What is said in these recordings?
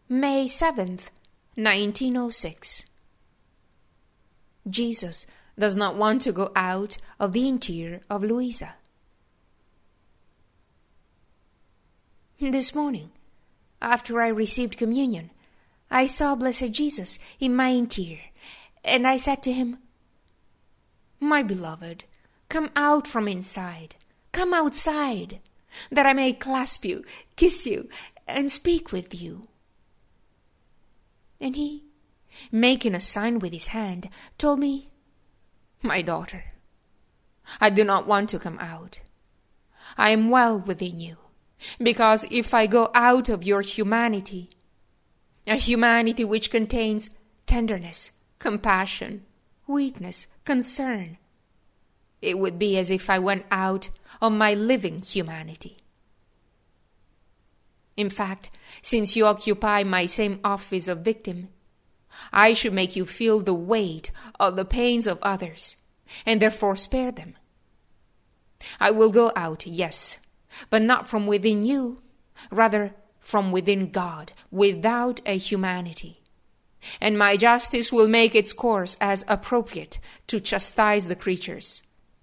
May 7th, 1906. Jesus does not want to go out of the interior of Louisa. This morning, after I received communion, I saw Blessed Jesus in my interior, and I said to him, "My beloved, come out from inside, come outside, that I may clasp you, kiss you, and speak with you." And he, making a sign with his hand, told me, "My daughter, I do not want to come out. I am well within you, because if I go out of your humanity, a humanity which contains tenderness, compassion, weakness, concern, it would be as if I went out of my living humanity. In fact, since you occupy my same office of victim, I should make you feel the weight of the pains of others, and therefore spare them. I will go out, yes, but not from within you, rather from within God, without a humanity. And my justice will make its course as appropriate to chastise the creatures."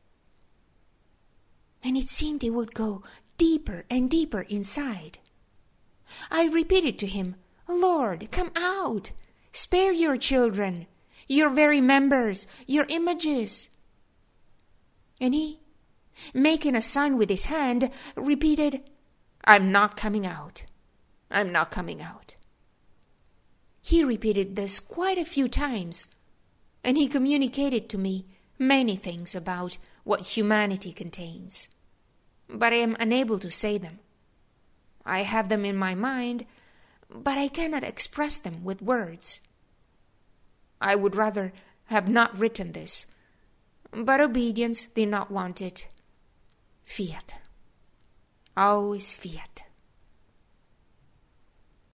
And it seemed it would go deeper and deeper inside. I repeated to him, "Lord, come out. Spare your children, your very members, your images." And he, making a sign with his hand, repeated, "I'm not coming out. I'm not coming out." He repeated this quite a few times, and he communicated to me many things about what humanity contains. But I am unable to say them. I have them in my mind, but I cannot express them with words. I would rather have not written this, but obedience did not want it. Fiat. Always fiat.